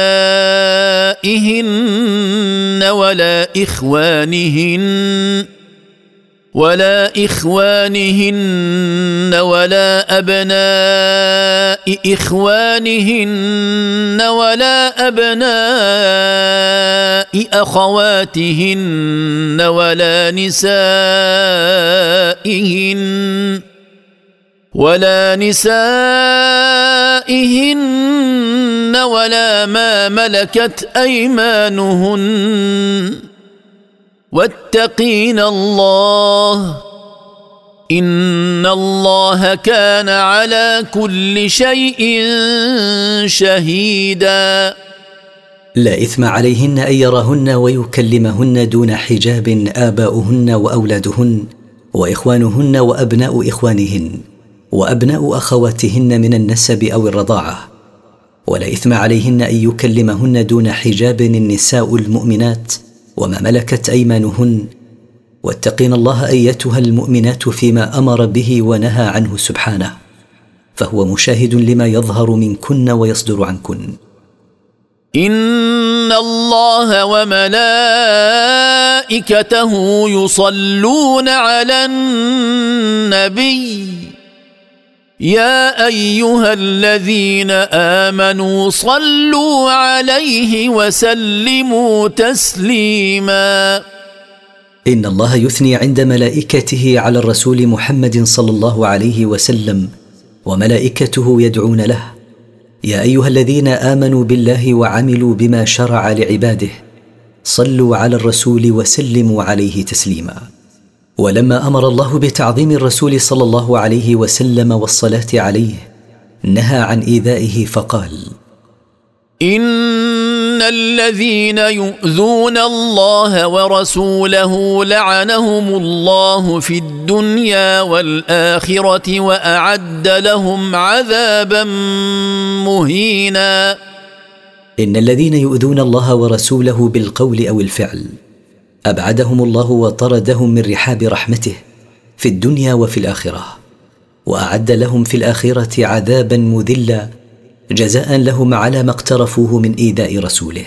أبنائهن ولا إخوانهن ولا إخوانهن ولا أبناء إخوانهن ولا أبناء أخواتهن ولا نسائهن ولا نسائهن ولا ما ملكت أيمانهن واتقين الله إن الله كان على كل شيء شهيدا. لا إثم عليهن أن يراهن ويكلمهن دون حجاب آباؤهن وأولادهن وإخوانهن وأبناء إخوانهن وأبناء أخواتهن من النسب أو الرضاعة ولا إثم عليهن أن يكلمهن دون حجاب النساء المؤمنات وما ملكت أيمانهن واتقين الله أيتها المؤمنات فيما أمر به ونهى عنه سبحانه فهو مشاهد لما يظهر منكن ويصدر عنكن. إن الله وملائكته يصلون على النبي يا أيها الذين آمنوا صلوا عليه وسلموا تسليما. إن الله يثني عند ملائكته على الرسول محمد صلى الله عليه وسلم وملائكته يدعون له يا أيها الذين آمنوا بالله وعملوا بما شرع لعباده صلوا على الرسول وسلموا عليه تسليما. ولما امر الله بتعظيم الرسول صلى الله عليه وسلم والصلاه عليه نهى عن ايذائه فقال: إن الذين يؤذون الله ورسوله لعنهم الله في الدنيا والآخرة وأعد لهم عذابا مهينا. إن الذين يؤذون الله ورسوله بالقول أو الفعل أبعدهم الله وطردهم من رحاب رحمته في الدنيا وفي الآخرة، وأعد لهم في الآخرة عذابا مذلا جزاء لهم على ما اقترفوه من إيذاء رسوله.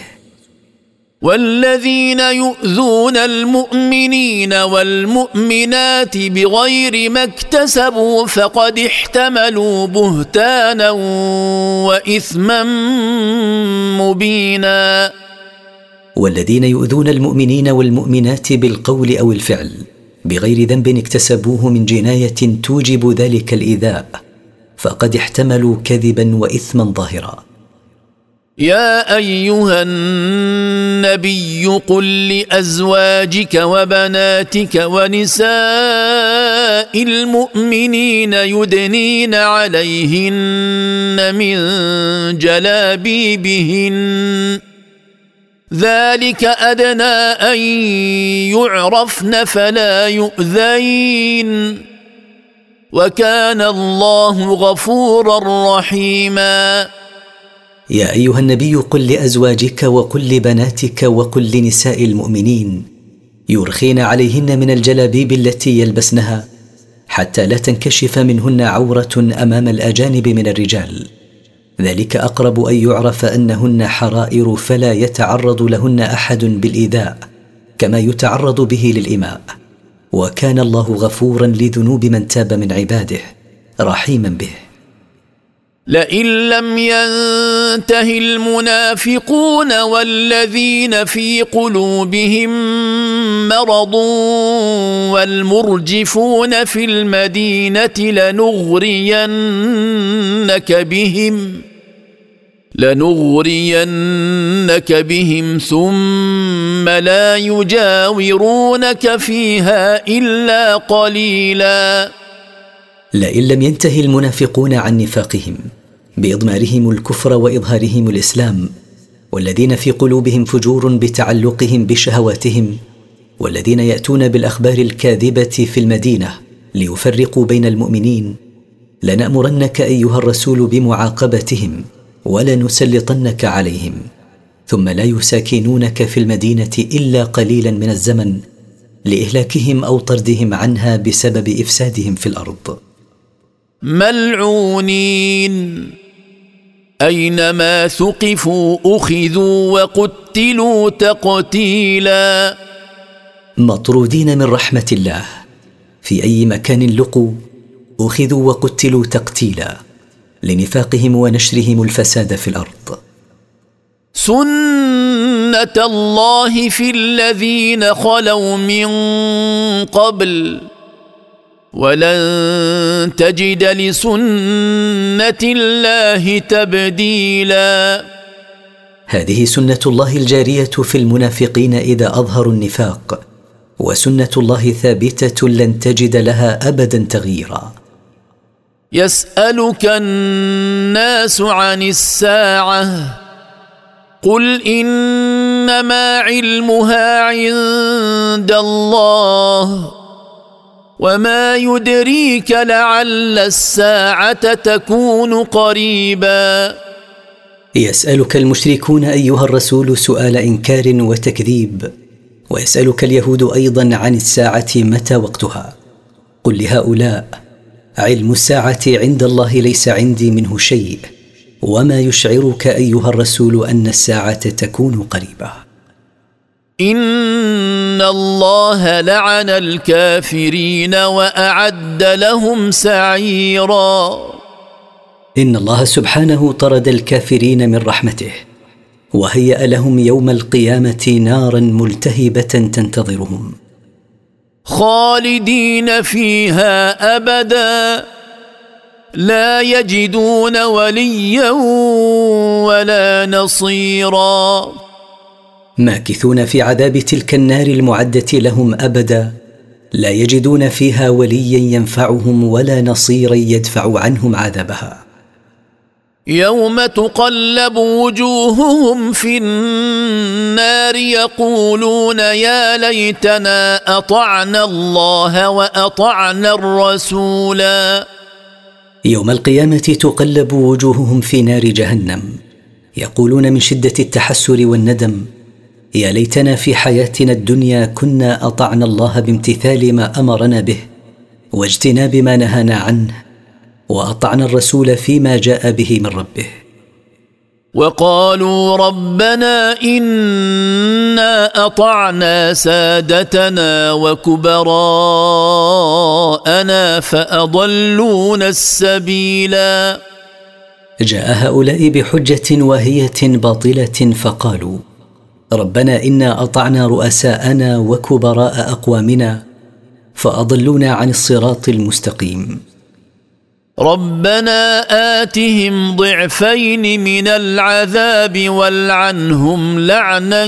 والذين يؤذون المؤمنين والمؤمنات بغير ما اكتسبوا فقد احتملوا بهتانا وإثما مبينا. والذين يؤذون المؤمنين والمؤمنات بالقول أو الفعل بغير ذنب اكتسبوه من جناية توجب ذلك الإيذاء فقد احتملوا كذبا وإثما ظاهرا. يا أيها النبي قل لأزواجك وبناتك ونساء المؤمنين يدنين عليهن من جلابيبهن ذلك أدنى أن يعرفن فلا يؤذين وكان الله غفورا رحيما. يا أيها النبي قل لأزواجك وقل لبناتك وقل لنساء المؤمنين يرخين عليهن من الجلابيب التي يلبسنها حتى لا تنكشف منهن عورة أمام الأجانب من الرجال، ذلك أقرب أن يعرف أنهن حرائر فلا يتعرض لهن أحد بالإيذاء كما يتعرض به للإماء، وكان الله غفورا لذنوب من تاب من عباده رحيما به. لئن لم ينته المنافقون والذين في قلوبهم مرض والمرجفون في المدينة لنغرينك بهم لنغرينك بهم ثم لا يجاورونك فيها إلا قليلا. لئن لم ينتهي المنافقون عن نفاقهم بإضمارهم الكفر وإظهارهم الإسلام، والذين في قلوبهم فجور بتعلقهم بشهواتهم، والذين يأتون بالأخبار الكاذبة في المدينة ليفرقوا بين المؤمنين، لنأمرنك أيها الرسول بمعاقبتهم ولنسلطنك عليهم، ثم لا يساكنونك في المدينة إلا قليلا من الزمن لإهلاكهم أو طردهم عنها بسبب إفسادهم في الأرض. ملعونين أينما ثقفوا أخذوا وقتلوا تقتيلا. مطرودين من رحمة الله في أي مكان لقوا أخذوا وقتلوا تقتيلا لنفاقهم ونشرهم الفساد في الأرض. سنة الله في الذين خلوا من قبل ولن تجد لسنة الله تبديلا. هذه سنة الله الجارية في المنافقين إذا أظهروا النفاق، وسنة الله ثابتة لن تجد لها أبدا تغييرا. يسألك الناس عن الساعة قل إنما علمها عند الله وما يدريك لعل الساعة تكون قريبا. يسألك المشركون أيها الرسول سؤال إنكار وتكذيب، ويسألك اليهود أيضا عن الساعة متى وقتها. قل لهؤلاء علم الساعة عند الله ليس عندي منه شيء، وما يشعرك أيها الرسول أن الساعة تكون قريبة. إن الله لعن الكافرين وأعد لهم سعيرا. إن الله سبحانه طرد الكافرين من رحمته وهيأ لهم يوم القيامة نارا ملتهبة تنتظرهم خالدين فيها أبدا لا يجدون وليا ولا نصيرا. ماكثون في عذاب تلك النار المعدة لهم أبدا لا يجدون فيها وليا ينفعهم ولا نصيرا يدفع عنهم عذابها. يوم تقلب وجوههم في النار يقولون يا ليتنا أطعنا الله وأطعنا الرسولا. يوم القيامة تقلب وجوههم في نار جهنم، يقولون من شدة التحسر والندم يا ليتنا في حياتنا الدنيا كنا أطعنا الله بامتثال ما أمرنا به واجتناب ما نهانا عنه، وأطعنا الرسول فيما جاء به من ربه. وقالوا ربنا إنا أطعنا سادتنا وكبراءنا فأضلونا السبيلا. جاء هؤلاء بحجة واهية باطلة فقالوا ربنا إنا أطعنا رؤساءنا وكبراء أقوامنا فأضلونا عن الصراط المستقيم. ربنا آتهم ضعفين من العذاب والعنهم لعنا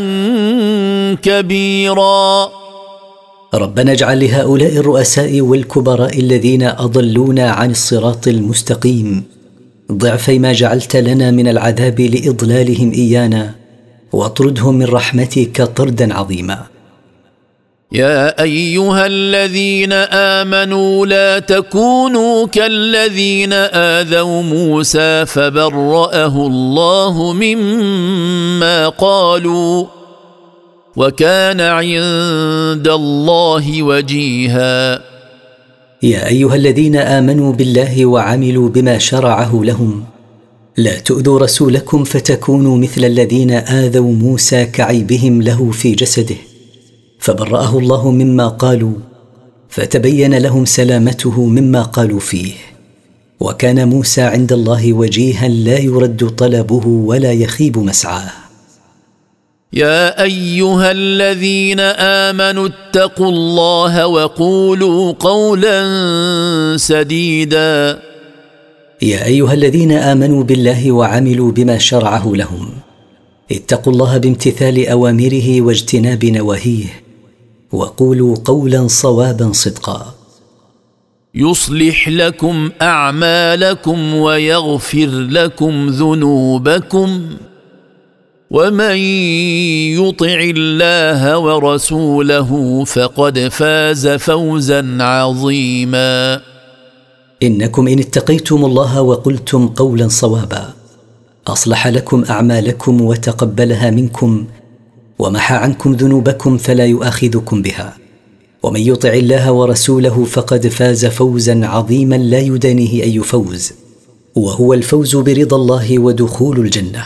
كبيرا. ربنا اجعل لهؤلاء الرؤساء والكبراء الذين أضلونا عن الصراط المستقيم ضعفي ما جعلت لنا من العذاب لإضلالهم إيانا، واطردهم من رحمتك طردا عظيما. يا أيها الذين آمنوا لا تكونوا كالذين آذوا موسى فبرأه الله مما قالوا وكان عند الله وجيها. يا أيها الذين آمنوا بالله وعملوا بما شرعه لهم لا تؤذوا رسولكم فتكونوا مثل الذين آذوا موسى كعيبهم له في جسده، فبرأه الله مما قالوا فتبين لهم سلامته مما قالوا فيه، وكان موسى عند الله وجيها لا يرد طلبه ولا يخيب مسعاه. يا أيها الذين آمنوا اتقوا الله وقولوا قولا سديدا. يا أيها الذين آمنوا بالله وعملوا بما شرعه لهم اتقوا الله بامتثال أوامره واجتناب نواهيه، وقولوا قولا صوابا صدقا. يصلح لكم أعمالكم ويغفر لكم ذنوبكم، ومن يطع الله ورسوله فقد فاز فوزا عظيما. إنكم إن اتقيتم الله وقلتم قولا صوابا أصلح لكم أعمالكم وتقبلها منكم ومحى عنكم ذنوبكم فلا يؤاخذكم بها، ومن يطع الله ورسوله فقد فاز فوزا عظيما لا يدانيه أي فوز، وهو الفوز برضا الله ودخول الجنة.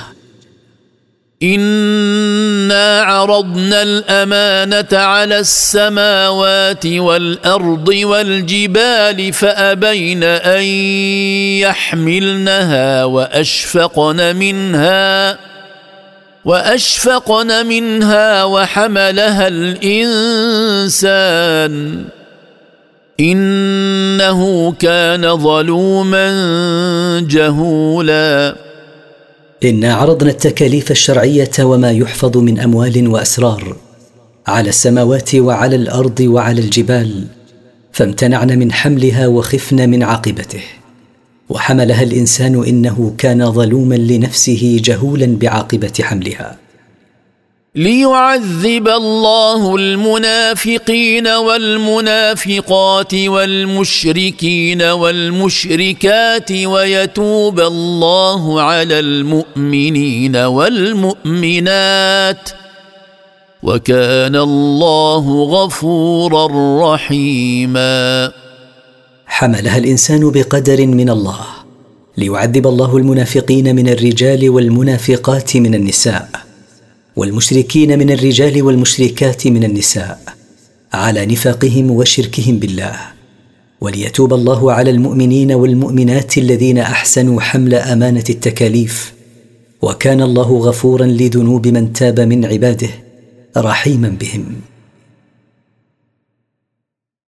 إنا عرضنا الأمانة على السماوات والأرض والجبال فأبين أن يحملنها وأشفقن منها وأشفقن منها وحملها الإنسان إنه كان ظلوما جهولا. إنا عرضنا التكاليف الشرعية وما يحفظ من أموال وأسرار على السماوات وعلى الأرض وعلى الجبال، فامتنعن من حملها وخفن من عاقبته، وحملها الإنسان إنه كان ظلوما لنفسه جهولا بعاقبة حملها. ليعذب الله المنافقين والمنافقات والمشركين والمشركات ويتوب الله على المؤمنين والمؤمنات وكان الله غفورا رحيما. حملها الإنسان بقدر من الله ليعذب الله المنافقين من الرجال والمنافقات من النساء والمشركين من الرجال والمشركات من النساء على نفاقهم وشركهم بالله، وليتوب الله على المؤمنين والمؤمنات الذين أحسنوا حمل أمانة التكاليف، وكان الله غفورا لذنوب من تاب من عباده رحيما بهم.